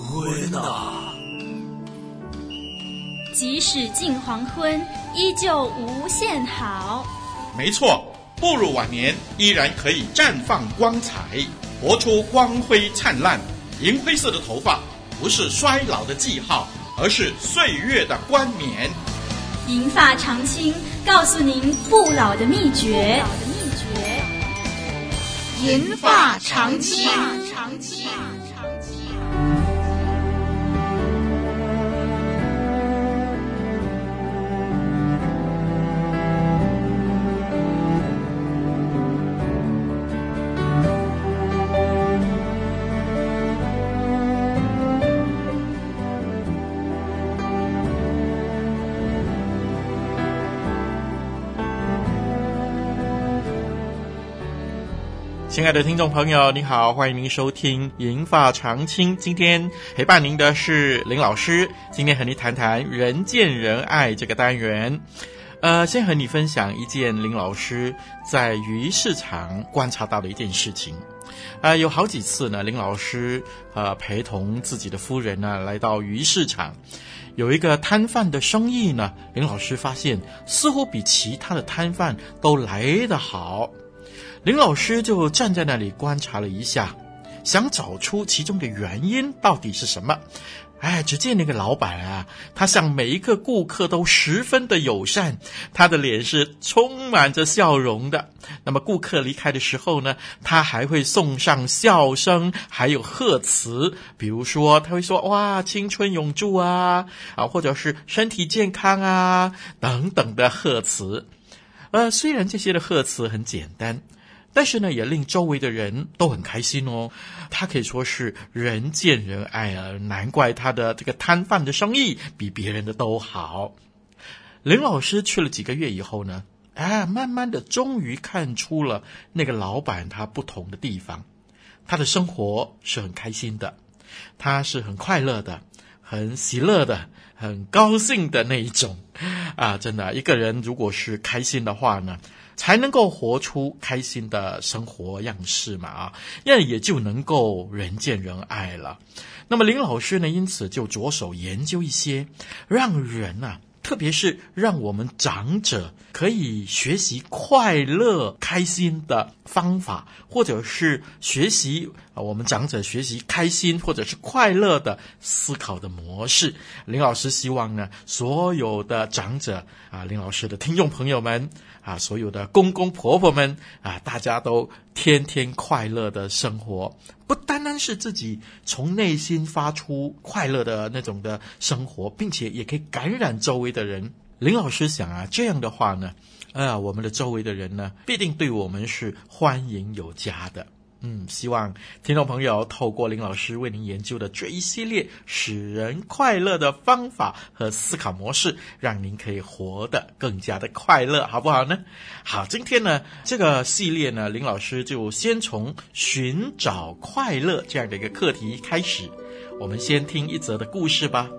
昏啊！ 即使近黄昏，依旧无限好。 没错，步入晚年依然可以绽放光彩，活出光辉灿烂。银灰色的头发不是衰老的记号，而是岁月的冠冕。 银发长青，告诉您不老的秘诀。 银发长青。 亲爱的听众朋友，你好，欢迎您收听银发长青。今天陪伴您的是林老师，今天和你谈谈人见人爱这个单元。先和你分享一件林老师在鱼市场观察到的一件事情。有好几次呢，林老师陪同自己的夫人呢来到鱼市场，有一个摊贩的生意呢，林老师发现似乎比其他的摊贩都来得好。林老师就站在那里观察了一下，想找出其中的原因到底是什么。只见那个老板啊，他向每一个顾客都十分的友善，他的脸是充满着笑容的。那么顾客离开的时候呢，他还会送上笑声还有贺词，比如说他会说哇青春永驻啊，或者是身体健康啊等等的贺词。虽然这些的贺词很简单，但是呢，也令周围的人都很开心哦。他可以说是人见人爱啊，难怪他的这个摊贩的生意比别人的都好。林老师去了几个月以后呢，慢慢的终于看出了那个老板他不同的地方。他的生活是很开心的，他是很快乐的，很喜乐的，很高兴的那一种真的，一个人如果是开心的话呢，才能够活出开心的生活样式嘛也就能够人见人爱了。那么林老师呢，因此就着手研究一些让人特别是让我们长者可以学习快乐开心的方法，或者是学习我们长者学习开心或者是快乐的思考的模式。林老师希望呢，所有的长者林老师的听众朋友们所有的公公婆婆们大家都天天快乐的生活，不单单是自己从内心发出快乐的那种的生活，并且也可以感染周围的人。林老师想这样的话呢，我们的周围的人呢，必定对我们是欢迎有加的。希望听众朋友透过林老师为您研究的这一系列使人快乐的方法和思考模式，让您可以活得更加的快乐，好不好呢？好，今天呢这个系列呢，林老师就先从寻找快乐这样的一个课题开始。我们先听一则的故事吧。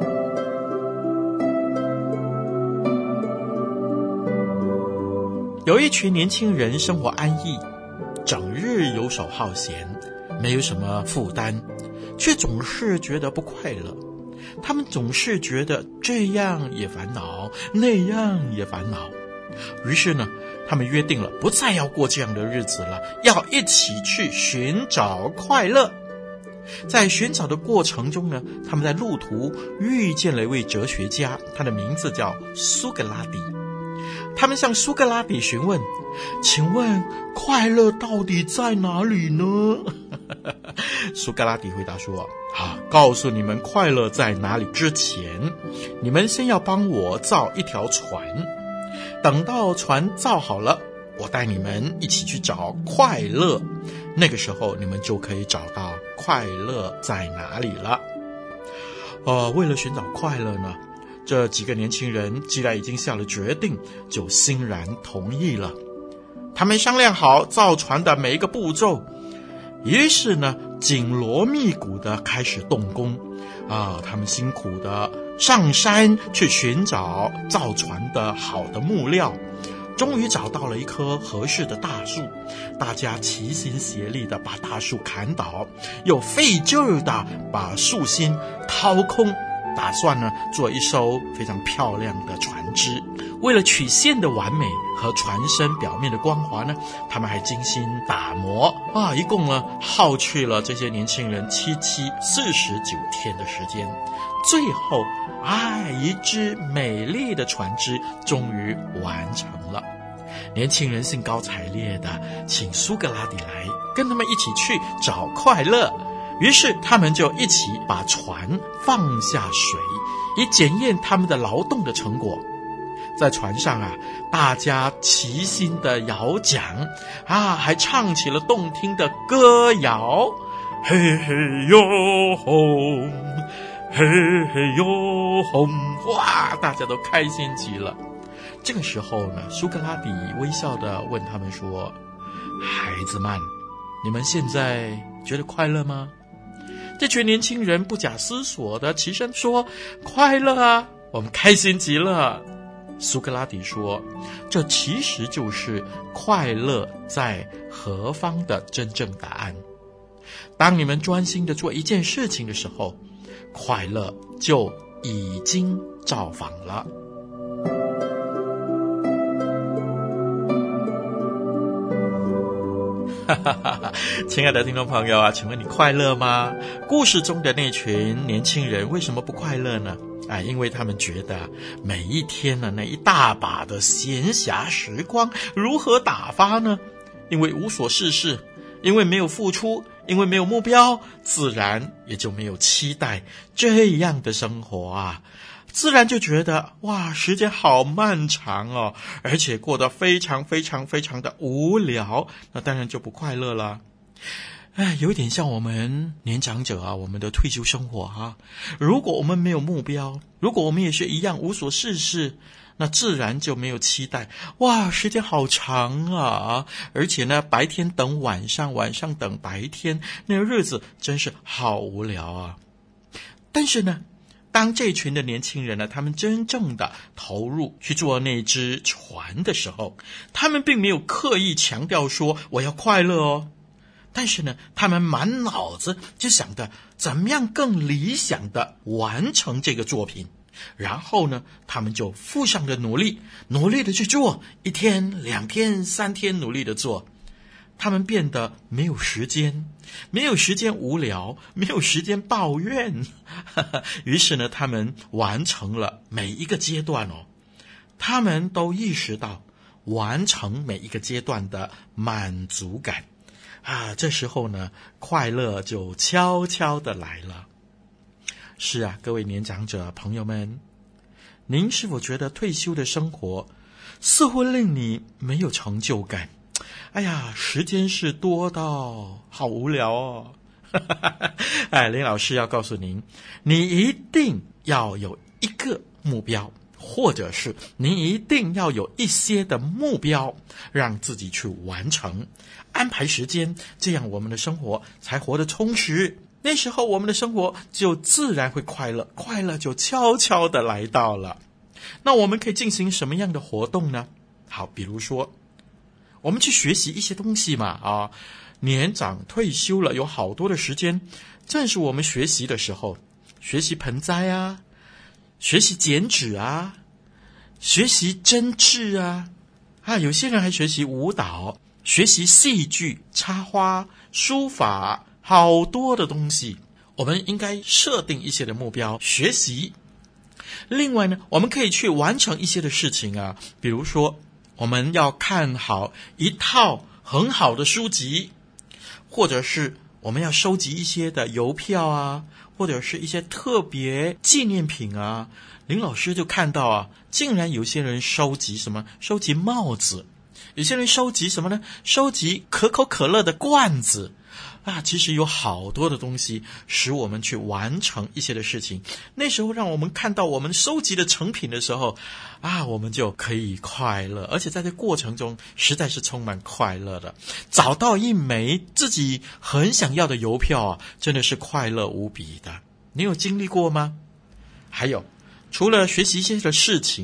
有一群年轻人生活安逸，整日游手好闲，没有什么负担，却总是觉得不快乐。他们总是觉得这样也烦恼，那样也烦恼。于是呢，他们约定了不再要过这样的日子了，要一起去寻找快乐。在寻找的过程中呢，他们在路途遇见了一位哲学家，他的名字叫苏格拉底。他们向苏格拉底询问，请问快乐到底在哪里呢？苏格拉底回答说，告诉你们快乐在哪里之前，你们先要帮我造一条船，等到船造好了，我带你们一起去找快乐，那个时候你们就可以找到快乐在哪里了。为了寻找快乐呢，这几个年轻人既然已经下了决定，就欣然同意了。他们商量好造船的每一个步骤，于是呢，紧锣密鼓的开始动工。他们辛苦的上山去寻找造船的好的木料， 终于找到了一棵合适的大树，大家齐心协力的把大树砍倒，又费劲儿的把树心掏空，打算呢做一艘非常漂亮的船只。为了曲线的完美和船身表面的光滑呢，他们还精心打磨一共呢耗去了这些年轻人49天的时间。最后一只美丽的船只终于完成了。年轻人兴高采烈的请苏格拉底来跟他们一起去找快乐，于是他们就一起把船放下水，以检验他们的劳动的成果。在船上大家齐心的摇桨还唱起了动听的歌谣，嘿嘿哟吼，嘿嘿哟吼，哇，大家都开心极了。这个时候呢，苏格拉底微笑地问他们说：孩子们，你们现在觉得快乐吗？这群年轻人不假思索地起身说：快乐啊，我们开心极了。苏格拉底说：这其实就是快乐在何方的真正答案。当你们专心地做一件事情的时候，快乐就已经造访了。亲爱的听众朋友请问你快乐吗？故事中的那群年轻人为什么不快乐呢？因为他们觉得每一天呢，那一大把的闲暇时光如何打发呢？因为无所事事，因为没有付出，因为没有目标，自然也就没有期待。这样的生活自然就觉得哇，时间好漫长而且过得非常非常非常的无聊，那当然就不快乐了。有一点像我们年长者我们的退休生活如果我们没有目标，如果我们也是一样无所事事，那自然就没有期待。哇，时间好长而且呢，白天等晚上，晚上等白天，那个日子真是好无聊但是呢，当这群的年轻人呢，他们真正的投入去做那只船的时候，他们并没有刻意强调说我要快乐但是呢，他们满脑子就想着怎么样更理想的完成这个作品，然后呢，他们就付上了努力的去做，1天、2天、3天努力的做。他们变得没有时间无聊，没有时间抱怨于是呢，他们完成了每一个阶段他们都意识到完成每一个阶段的满足感这时候呢，快乐就悄悄地来了。是各位年长者朋友们，您是否觉得退休的生活似乎令你没有成就感？时间是多到好无聊林老师要告诉您，你一定要有一个目标，或者是你一定要有一些的目标，让自己去完成，安排时间，这样我们的生活才活得充实。那时候我们的生活就自然会快乐，快乐就悄悄地来到了。那我们可以进行什么样的活动呢？好，比如说我们去学习一些东西嘛年长退休了，有好多的时间，正是我们学习的时候，学习盆栽学习剪纸学习针织有些人还学习舞蹈，学习戏剧、插花、书法，好多的东西。我们应该设定一些的目标学习。另外呢，我们可以去完成一些的事情比如说我们要看好一套很好的书籍，或者是我们要收集一些的邮票或者是一些特别纪念品林老师就看到竟然有些人收集什么？收集帽子。有些人收集什么呢？收集可口可乐的罐子其实有好多的东西使我们去完成一些的事情。那时候让我们看到我们收集的成品的时候我们就可以快乐，而且在这过程中实在是充满快乐的。找到一枚自己很想要的邮票真的是快乐无比的。你有经历过吗？还有，除了学习一些的事情，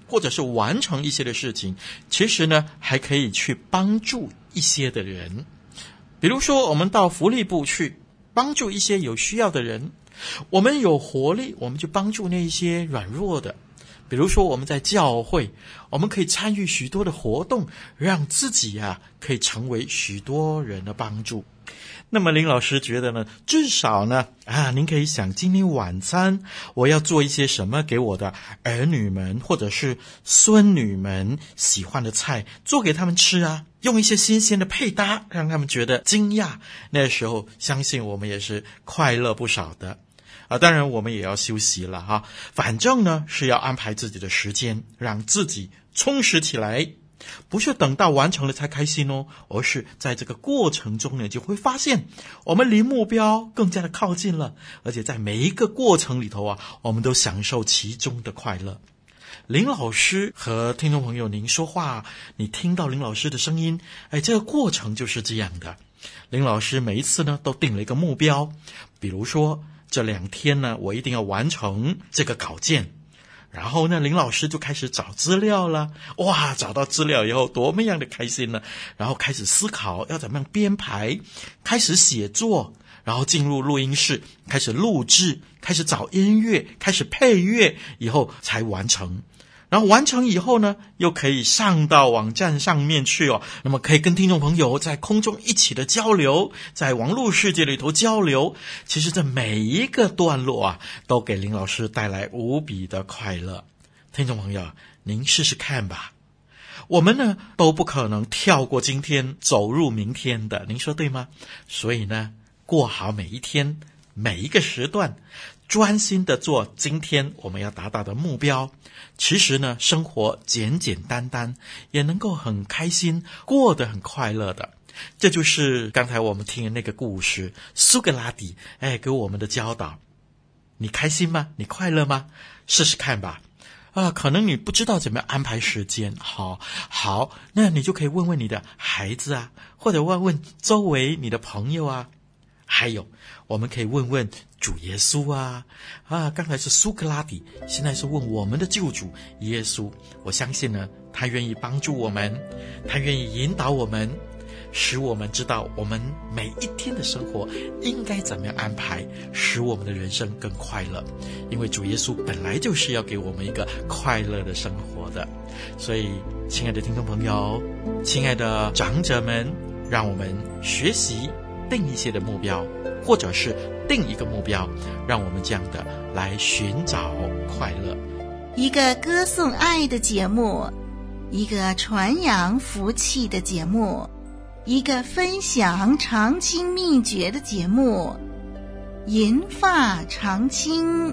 或者是完成一些的事情，其实呢还可以去帮助一些的人。比如说我们到福利部去帮助一些有需要的人，我们有活力，我们就帮助那些软弱的。比如说我们在教会，我们可以参与许多的活动，让自己可以成为许多人的帮助。那么林老师觉得呢，至少呢您可以想，今天晚餐我要做一些什么给我的儿女们或者是孙女们喜欢的菜，做给他们吃用一些新鲜的配搭，让他们觉得惊讶。那时候相信我们也是快乐不少的当然我们也要休息了反正呢是要安排自己的时间，让自己充实起来。不是等到完成了才开心而是在这个过程中呢，就会发现我们离目标更加的靠近了，而且在每一个过程里头我们都享受其中的快乐。林老师和听众朋友您说话，你听到林老师的声音，这个过程就是这样的。林老师每一次呢都定了一个目标，比如说这2天呢我一定要完成这个稿件，然后呢林老师就开始找资料了。找到资料以后多么样的开心呢，然后开始思考要怎么样编排，开始写作，然后进入录音室开始录制，开始找音乐，开始配乐，以后才完成。然后完成以后呢，又可以上到网站上面去那么可以跟听众朋友在空中一起的交流，在网络世界里头交流。其实这每一个段落都给林老师带来无比的快乐。听众朋友，您试试看吧。我们呢都不可能跳过今天走入明天的，您说对吗？所以呢，过好每一天每一个时段，专心的做今天我们要达到的目标。其实呢，生活简简单单，也能够很开心，过得很快乐的。这就是刚才我们听的那个故事，苏格拉底给我们的教导。你开心吗？你快乐吗？试试看吧。可能你不知道怎么样安排时间，好，那你就可以问问你的孩子或者问问周围你的朋友还有我们可以问问主耶稣刚才是苏格拉底，现在是问我们的救主耶稣。我相信呢，他愿意帮助我们，他愿意引导我们，使我们知道我们每一天的生活应该怎么样安排，使我们的人生更快乐。因为主耶稣本来就是要给我们一个快乐的生活的。所以亲爱的听众朋友，亲爱的长者们，让我们学习定一些的目标，或者是定一个目标，让我们这样的来寻找快乐。 一个歌颂爱的节目，一个传扬福气的节目，一个分享长青秘诀的节目，银发长青。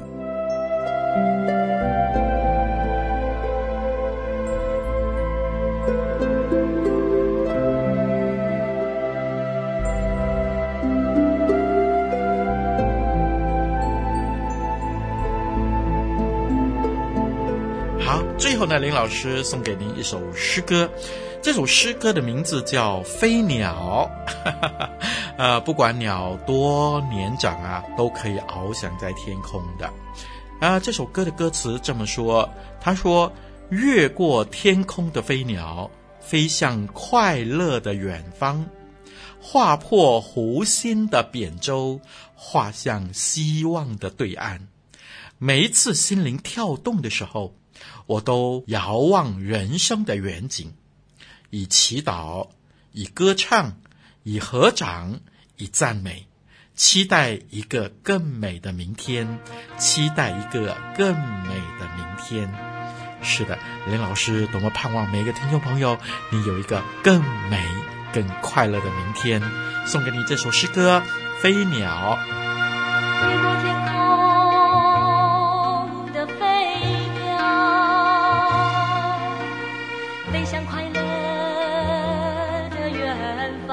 最后呢，林老师送给您一首诗歌，这首诗歌的名字叫《飞鸟》不管鸟多年长都可以翱翔在天空的这首歌的歌词这么说，他说：越过天空的飞鸟，飞向快乐的远方，划破湖心的扁舟，划向希望的对岸。每一次心灵跳动的时候，我都遥望人生的远景，以祈祷，以歌唱，以合掌，以赞美，期待一个更美的明天，期待一个更美的明天。是的，林老师多么盼望每一个听众朋友，你有一个更美更快乐的明天。送给你这首诗歌《飞鸟》。 越过天空的飞鸟，飞向快乐的远方，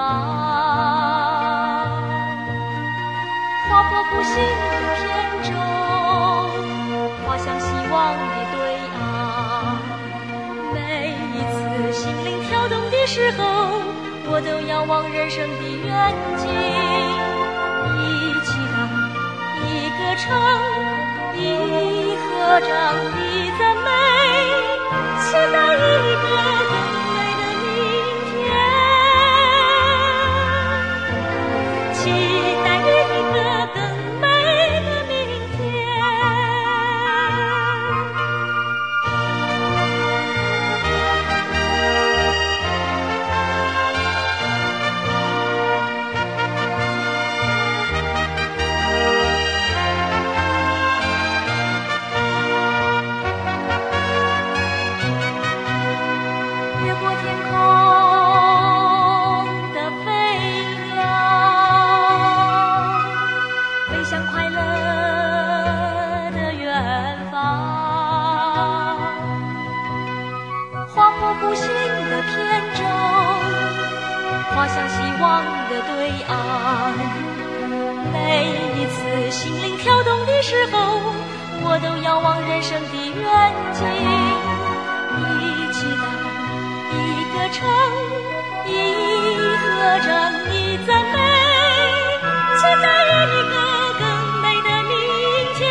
划破湖心的扁舟，划向希望的对岸。每一次心灵跳动的时候，我都遥望人生的远景，一祈祷，一歌唱，一合掌，一赞美，期滑向希望的对岸。每一次心灵跳动的时候，我都遥望人生的远景。一起来，一歌唱，一合唱，一赞美，期待一个更美的明天，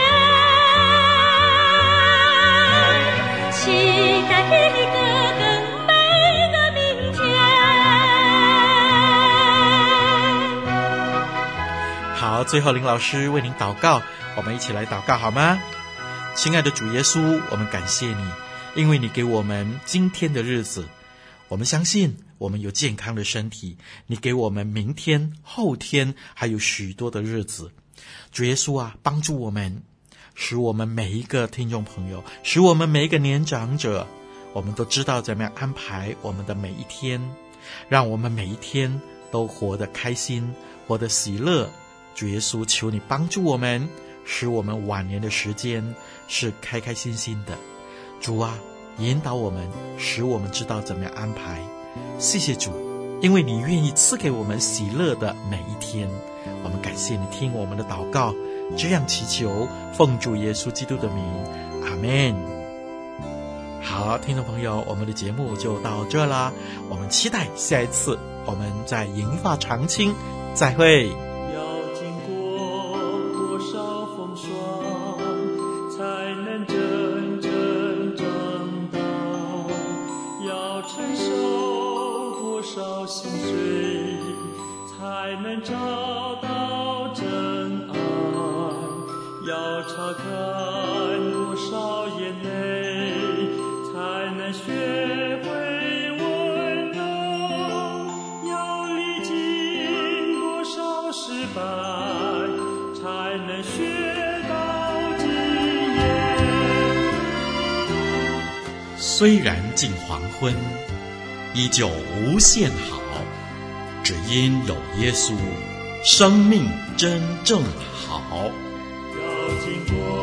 期待一个更美的明天。 好，最后林老师为您祷告，我们一起来祷告好吗？亲爱的主耶稣，我们感谢你，因为你给我们今天的日子，我们相信我们有健康的身体，你给我们明天、后天还有许多的日子。主耶稣啊，帮助我们，使我们每一个听众朋友，使我们每一个年长者，我们都知道怎么样安排我们的每一天，让我们每一天都活得开心，活得喜乐。主耶稣，求你帮助我们，使我们晚年的时间是开开心心的。主啊，引导我们，使我们知道怎么样安排。谢谢主，因为你愿意赐给我们喜乐的每一天。我们感谢你听我们的祷告，这样祈求，奉主耶稣基督的名，阿们。好，听众朋友，我们的节目就到这啦，我们期待下一次我们在银发长青再会。 心碎才能找到真爱，要擦干多少眼泪才能学会温柔，要历经多少失败才能学到经验。 虽然近黄昏，依旧无限好，只因有耶稣，生命真正好。 要经过